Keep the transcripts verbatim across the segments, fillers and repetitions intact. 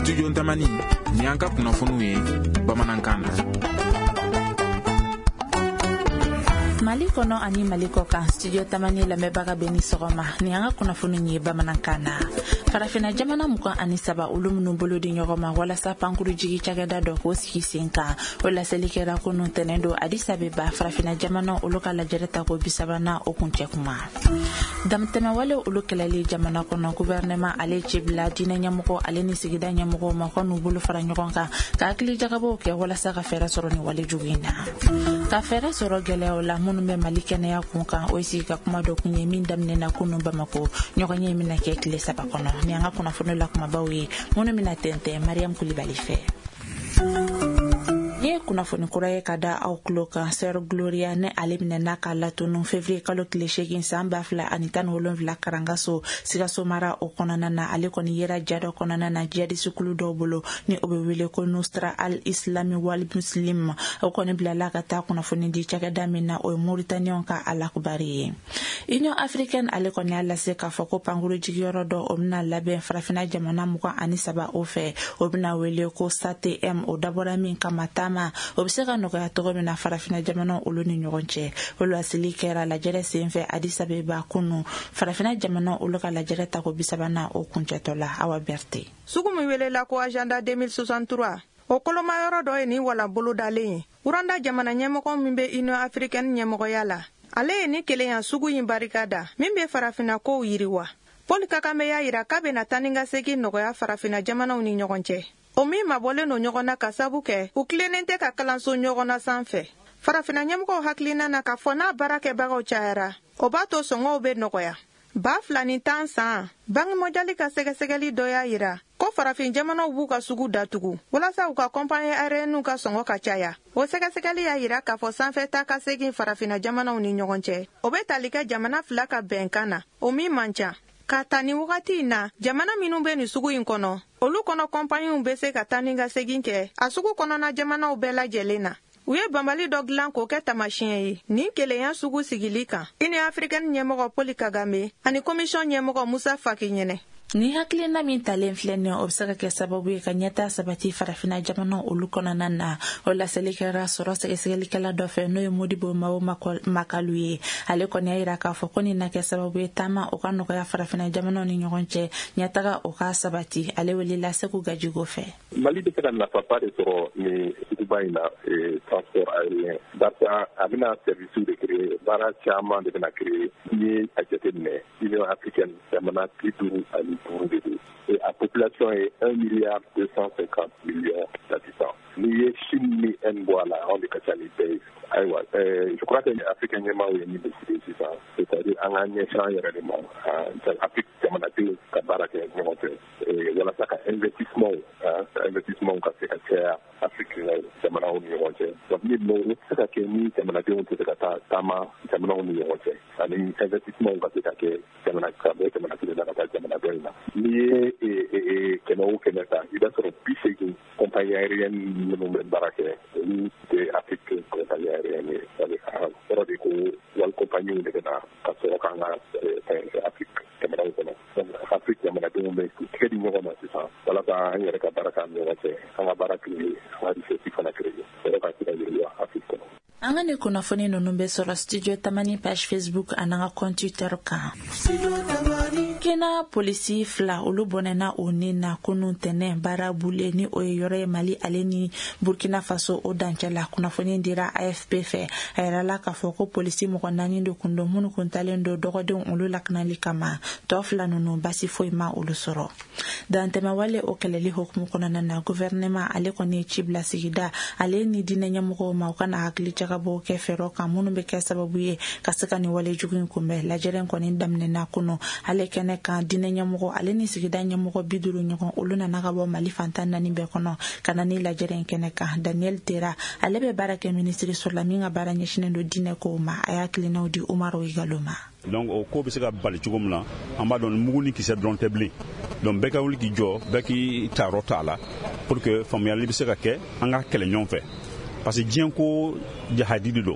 Studio Tamani ni an ka kunnafoniw ye bamanankan na. Mali kono ani Mali koka Studio Tamani lamɛnbaga bɛ ni sɔgɔma ni an ka kunnafoni ye bamanankan na. Farafina jamana mukan ani saba olu minnu bolo di ɲɔgɔn ma walasa pankuru jigi cakɛda dɔ k'o sigi sen kan o laseli kɛra kunun tɛnɛn don Addis Abeba farafina jamana olu ka lajɛrɛ ta ko bisabana o kuncɛ kuma. Damatɛmɛwale olu kɛlɛli jamana kɔnɔ gouvernement ale ci bila diinɛ ɲɛmɔgɔ ale ni sigida ɲɛmɔgɔw ma k'u bolo fara ɲɔgɔn kan ka hakili jagabɔw kɛ walasa ka fɛɛrɛ sɔrɔ ni wale jugu in na. Ka fɛɛrɛ sɔrɔ gɛlɛyaw la minnu bɛ Mali kɛnɛya kun kan o sigi ka kuma dɔ kun ye min daminɛna kunun Bamako ɲɔgɔn ye mina kɛ tile saba kɔnɔ ni an ka kunnafoni la kumabaw ye minnu mina tɛntɛn Mariam Kulibali fɛ. Ye kunnafoni kura ye ka da aw tulo kan Sœur Gloria ne ale minɛ n'a ka latunu février kalo tile seegin san ba fila ani tan ni wolonwula Karangaso Sikaso mara o kɔnɔna na ale kɔni yera ja dɔ kɔnɔna na jihadiste kulu dɔw bolo ni o bɛ wele ko Nusra al-Islami wal Muslim o kɔni bilala ka taa kunnafoni di cakɛda min na o ye Mauritaniens ka alakubari ye. Union africaine ale kɔni y'a lase k'a fɔ ko pankuru jigiyɔrɔ dɔ o bɛna labɛn farafina jamana mugan ani saba o fɛ o bɛna wele ko S A T M o dabɔra min kama taama o bɛ se ka nɔgɔya cogo min na farafina jamana olu ni ɲɔgɔn cɛ o laseli kɛra lajɛrɛ senfɛ Addis Abeba kunu farafina jamana olu ka lajɛrɛ ta ko bisabana o kuncɛtɔ la Awa Berté. Sugu min welela ko agenda deux mille soixante-trois o kolomayɔrɔ dɔ ye ni wala bolo dalen ye Uranda jamana ɲɛmɔgɔ min bɛ Union africaine ɲɛmɔgɔya la ale ye ni kelenya sugu in barikada min bɛ farafina kow yiriwa. Paul Kagame y'a yira k'a bɛna taa ni ka segin nɔgɔya farafina jamanaw ni ɲɔgɔn cɛ. O min mabɔlen no ɲɔgɔn na ka sabu kɛ u tilennen tɛ ka kalanso ɲɔgɔn na sanfɛ. Farafina ɲɛmɔgɔw hakilina na ka fɔ n'a baarakɛbagaw cayara o b'a to sɔngɔw bɛ nɔgɔya. Ba fila ni tan san Banki Mondiale ka sɛgɛsɛgɛli dɔ y'a yira ko farafin jamanaw b'u ka sugu datugu walasa u ka compagnie aérienne ka sɔngɔ ka caya. O sɛgɛsɛgɛli y'a yira k'a fɔ sanfɛ ta ka segin farafina jamanaw ni ɲɔgɔn cɛ o bɛ tali kɛ jamana fila ka bɛnkan na o min man ca. Ka ta ni wagati in na jamana minnu bɛ ni sugu in kɔnɔ olu kɔnɔ compagnies bɛ se ka taa ni ka segin kɛ a sugu kɔnɔna jamanaw bɛɛ lajɛlen na. U ye banbali dɔ dilan k'o kɛ tamasiyɛn ye nin kelenya sugu sigili kan Union africaine ɲɛmɔgɔ Paul Kagame ani commission ɲɛmɔgɔ Musa Faki ɲɛnɛ. Ni hakilina min talen filɛ nin o bɛ se ka kɛ sababu ye ka ɲɛtaa sabati farafina jamana olu kɔnɔna na o laseli kɛra sɔrɔ sɛgɛsɛgɛlikɛla dɔ fɛ n'o ye Modibo Mao Makalu ye ale kɔni y'a yira k'a fɔ ko nin na kɛ sababu ye taama o ka nɔgɔya farafina jamanaw ni ɲɔgɔn cɛ ɲɛtaga o ka sabati ale welela Seku Gajigo fɛ. Mali bɛ se ka nafaba de sɔrɔ ni suguba in na transport aérien barisa a bɛna service de créer baara caman de bɛna créer ni ye a jateminɛ Union africaine jamana bi duuru ani et la population est un milliard deux cent cinquante millions d'habitants. Nous y Chine ni Nboa là, on est qualité. Je crois que les Africains ont une décidé ça. C'est-à-dire en gagnant champ réellement. L'Afrique, c'est mon avis, Kabarak et il y a ça investissement, investissement qu'a fait la Afrique, c'est mon avis. Donc les mots, c'est ça qui est mis, c'est mon avis, on peut dire que Tama, c'est mon avis. L'investissement qu'a fait c'est mon avis, c'est mon avis, c'est mon avis. Lié et que nous connaissons, il y a sur le plus de compagnie aérienne nous nous baraquer ou des Afrique compagnie aérienne avec un pour des coups ou une compagnie de la casserole quand la Afrique caméra ou Afrique il y a maintenant deux mais très bien on a ça voilà ça il y a des baraques nous on sait on va baraquer on va dire qu'il faut la créer c'est là qu'il y a Afrique. An ka ni kunnafoni ninnu bɛ sɔrɔ Studio Tamani page Facebook ani an ka compte Twitter kan. Kena polisi fila olu bɔnɛna o ni na kunun tɛnɛn baara bule ni o ye yɔrɔ ye Mali ale ni Burkina Faso o dancɛ la kunnafoni dira A F P fɛ a yirala k'a fɔ ko polisi mɔgɔ naani de kun don minnu kun talen don dɔgɔdenw olu lakanali kama tɔ fila ninnu basi foyi ma olu sɔrɔ. Dantɛmɛwale o kɛlɛli hukumu kɔnɔna na gouvernement ale kɔni ye ci bila sigida ale ni diinɛ ɲɛmɔgɔw ma u kana hakili jagabɔ kɛ fɛɛrɛ kan minnu bɛ kɛ sababu ye ka se ka nin wale jugu in kunbɛn lajɛrɛ kɔni daminɛna kunu ale kɛnɛ kan diinɛ ɲɛmɔgɔ ale ni sigida ɲɛmɔgɔ bi duuru ɲɔgɔn olu nana ka bɔ Mali fantan naani bɛɛ kɔnɔ ka na ni lajɛrɛ kɛnɛ kan Daniel Tera ale bɛ baara kɛ ministre sɔrɔla min ka baara ɲɛsinnen don diinɛ kow ma a y'a kilinaw di Umaru Igalo ma. Donc o ko bɛ se ka bali cogo min na an b'a dɔn mugu ni kisɛ dɔrɔn tɛ bilen donc bɛɛ ka wuli k'i jɔ bɛɛ k'i taayɔrɔ t'a la pour que faamuyali bɛ se ka kɛ an ka kɛlɛ ɲɔgɔn fɛ parce que diɲɛ ko jahadi de don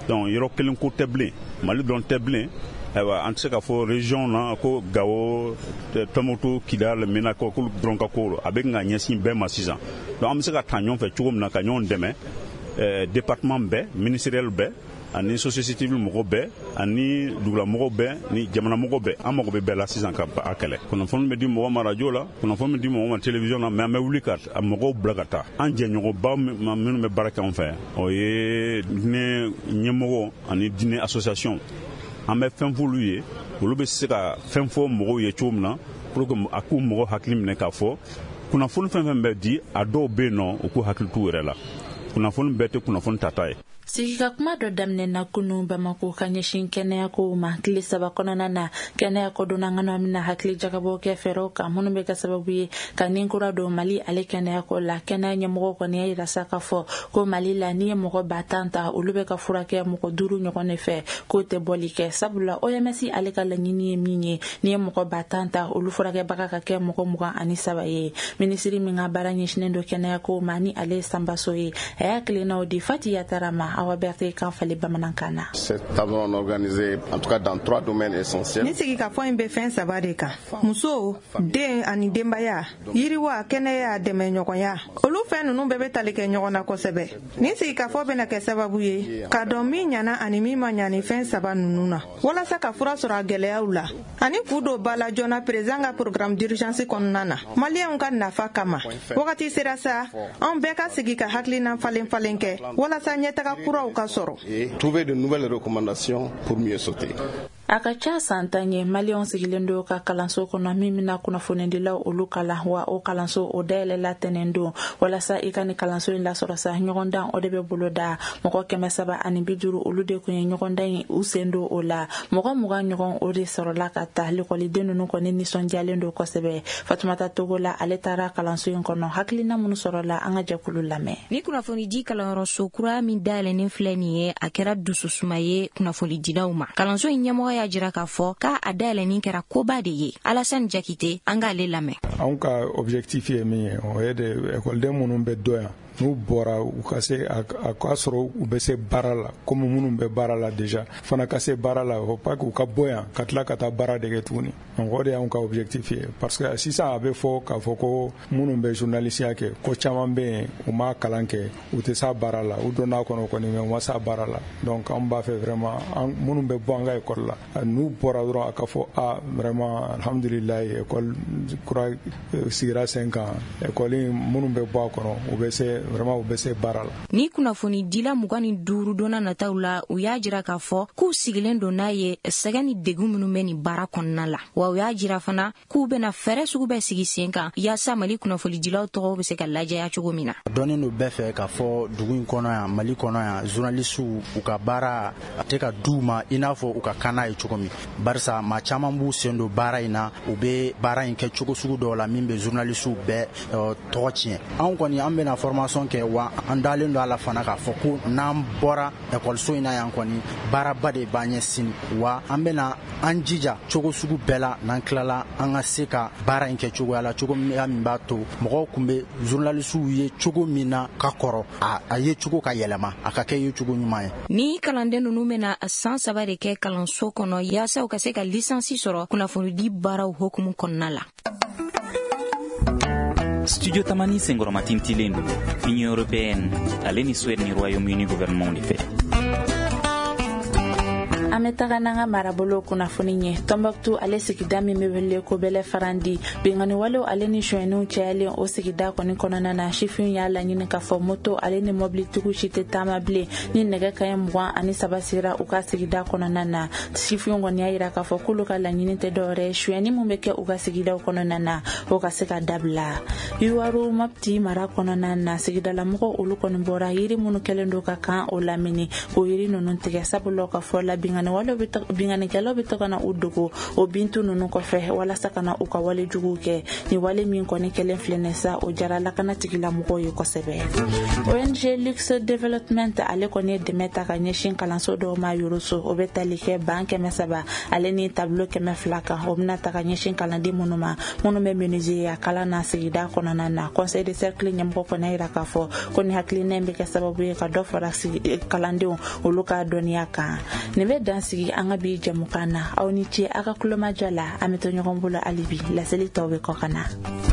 donc yɔrɔ kelen ko tɛ bilen Mali dɔrɔn tɛ bilen ayiwa an tɛ se ka fɔ région na ko Gao Tɔnbukutu Kidal Mena ko k'olu dɔrɔn ka ko a bɛ ka ɲɛsin bɛɛ ma sisan donc an bɛ se ka taa ɲɔgɔn fɛ cogo min na ka ɲɔgɔn dɛmɛ département bɛɛ ministériel bɛɛ ani société civile mɔgɔ bɛɛ ani dugulamɔgɔ bɛɛ ni jamanamɔgɔ bɛɛ an mago bɛ bɛɛ la sisan ka a kɛlɛ kunnafoni bɛ di mɔgɔ ma radio la kunnafoni bɛ di mɔgɔ ma télévision na mais an bɛ wuli ka mɔgɔw bila ka taa an jɛɲɔgɔnba minnu bɛ baara kɛ an fɛ o ye diinɛ ɲɛmɔgɔ ani diinɛ association an bɛ fɛn f'olu ye olu bɛ se ka fɛn fɔ mɔgɔw ye cogo min na pour que a k'u mɔgɔ hakili minɛ k'a fɔ kunnafoni fɛn fɛn bɛ di a dɔw bɛ yen nɔ u k'u hakili t'u yɛrɛ la kunnafoni bɛɛ tɛ kunnafoni tata ye. Sigika kuma dɔ daminɛna kunu Bamako ka ɲɛsin kɛnɛya ko ma tile saba kɔnɔna na kɛnɛya ko donna an ka mina hakili jagabɔ kɛ fɛɛrɛw kan minnu bɛ kɛ sababu ye ka nin kura don Mali ale kɛnɛya ko la kɛnɛya ɲɛmɔgɔ kɔni y'a yira sa k'a fɔ ko Mali la ni ye mɔgɔ ba tan ta olu bɛ ka furakɛ mɔgɔ duuru ɲɔgɔn de fɛ k'o tɛ bɔli kɛ sabula O M S ale ka laɲini ye min ye ni ye mɔgɔ ba tan ta olu furakɛbaga ka kɛ mɔgɔ mugan ani saba ye minisiri min ka baara ɲɛsinnen don kɛnɛya ko ma ni ale Sambaso ye a y'a kilenna o di Fati Yatarama Awa Berté kan fali bamanankan na. Cette table ronde organisée en tout cas dans trois domaines essentiels. Ni sigi ka fɔ in bɛ fɛn saba de kan muso den ani denbaya yiriwa kɛnɛya dɛmɛ ɲɔgɔnya olu fɛn ninnu bɛɛ bɛ tali kɛ ɲɔgɔn na kosɛbɛ ni sigi ka fɔ bɛna kɛ sababu ye ka dɔn min ɲana ani min ma ɲa ni fɛn saba ninnu na walasa ka fura sɔrɔ a gɛlɛyaw la ani k'u don ba la joona président ka programme d'urgence kɔnɔna na maliyɛnw ka nafa kama wagati sera sa an bɛɛ ka sigi ka hakilina falen falen kɛ walasa ɲɛtaga kuraw ka et trouver de nouvelles recommandations pour mieux sauter. A ka ca san tan ye maliyɛnw sigilen don ka kalanso kɔnɔ min bɛna kunnafonidilaw olu kalan wa o kalanso o dayɛlɛla tɛnɛn don walasa i ka ni kalanso in lasɔrɔ sa ɲɔgɔndan o de bɛ bolo da mɔgɔ kɛmɛ saba ani bi duuru olu de kun ye ɲɔgɔndan in u sen don o la mɔgɔ mugan ɲɔgɔn o de sɔrɔla ka ta lekɔliden ninnu kɔni nisɔndiyalen don kosɛbɛ Fatumata Togola ale taara kalanso in kɔnɔ hakilina minnu sɔrɔla an ka jɛkulu lamɛn. Ni kunnafonidi kalanyɔrɔso kura min dayɛlɛnnen filɛ nin ye a kɛra dususuma ye kunnafonidilaw ma kalanso in ɲɛmɔgɔ y'a jira k'a fɔ k'a a dayɛlɛnin kɛra koba de ye Alassane Jakite an k'ale lamɛn. Anw ka objectif ye min ye o ye de école minnu bɛ dɔ yan n'u bɔra u ka se a ka sɔrɔ u bɛ se baara la comme minnu bɛ baara la déjà fana ka se baara la o pas k'u ka bɔ yan ka tila ka taa baara dege tuguni donc o de y'anw ka objectif ye parce que sisan a bɛ fɔ k'a fɔ ko minnu bɛ journalisiya kɛ ko caman bɛ yen u ma kalan kɛ u tɛ s'a baara la u donna kɔnɔ kɔni mais u ma s'a baara la donc an b'a fɛ vraiment minnu bɛ bɔ an ka école la n'u bɔra dɔrɔn a ka fɔ ah vraiment alhamdulilayi école kura sigira sen kan école minnu bɛ bɔ a kɔnɔ u bɛ se vraiment u bɛ se baara la. Ni kunnafoni dila mugan ni duuru donna nataw la u y'a jira k'a fɔ k'u sigilen don n'a ye sɛgɛn ni degun minnu bɛ nin baara kɔnɔna la wa u y'a jira fana k'u bɛna fɛɛrɛ sugu bɛɛ sigi sen kan yaasa Mali kunnafonidilaw tɔgɔ bɛ se ka lajɛya cogo min na. Dɔnnen don bɛɛ fɛ k'a fɔ dugu in kɔnɔ yan Mali kɔnɔ yan journalistes u ka baara a tɛ ka d'u ma i n'a fɔ u ka kan n'a ye cogo min barisa maa caman b'u sen don baara in na u bɛ baara in kɛ cogo sugu dɔw la min bɛ journalistes bɛɛ tɔgɔ tiɲɛ anw kɔni an bɛna formation kɛ wa an dalen don a la fana k'a fɔ ko n'an bɔra ekɔliso in na yan kɔni baaraba de b'an ɲɛ sini wa an bɛna an jija cogo sugu bɛɛ la n'an tilala an ka se ka baara in kɛ cogoya la cogo min b'a to mɔgɔw kun bɛ journalistes ye cogo min na ka kɔrɔ a ye cogo ka yɛlɛma a ka kɛ ye cogo ɲuman ye. Ni kalanden ninnu bɛna san saba de kɛ kalanso kɔnɔ yaasa u ka se ka lisansi sɔrɔ kunnafonidi baaraw hukumu kɔnɔna la. Studio Tamani senkɔrɔma tintilen don Union Européenne ale ni Suède ni Royaume-Uni gouvernement de fɛ. An bɛ taga n'an ka marabolo kunnafoni ɲɛ Tɔnbɔkutu ale sigida min bɛ wele ko Bɛlɛ Farandi bingani walew ale ni suɲɛniw cayalen o sigida kɔni kɔnɔna na sifinw y'a laɲini k'a fɔ moto ale ni mɔbilitigiw si tɛ taama bilen ni nɛgɛ kaɲɛ mugan ani saba sera u ka sigida kɔnɔna na sifinw kɔni y'a yira k'a fɔ k'olu ka laɲini tɛ dɔwɛrɛ ye suɲɛni min bɛ kɛ u ka sigidaw kɔnɔna na o ka se ka dabila Yuwaru Mopti mara kɔnɔna na sigidalamɔgɔw olu kɔni bɔra yiri minnu kɛlen don ka kan o lamini k'o yiri ninnu tigɛ sabula ka fɔ la binga bingani wale bingani kala bito kana udugo o bintu nunu ko fe wala sakana u ka wale jugu ke ni wale min ko ni kelen flenesa o jara la kana tigila mo ko ko sebe O N G Lux Development ale ko ne demeta ka nyeshin kalanso do ma yuruso o betali ke banke mesaba ale ni tableau ke me flaka o mna ta ka nyeshin kalandi monuma monume menuisier ya kala na sigida ko na na conseil de cercle nyam ko na ira ka fo ko ni hakli nembe ke sababu e ka do fora si kalandi o luka donia ka ne be dansi anga bi jamukana au ni ti aka kuloma jala ametonyo kombula alibi la selito be kokana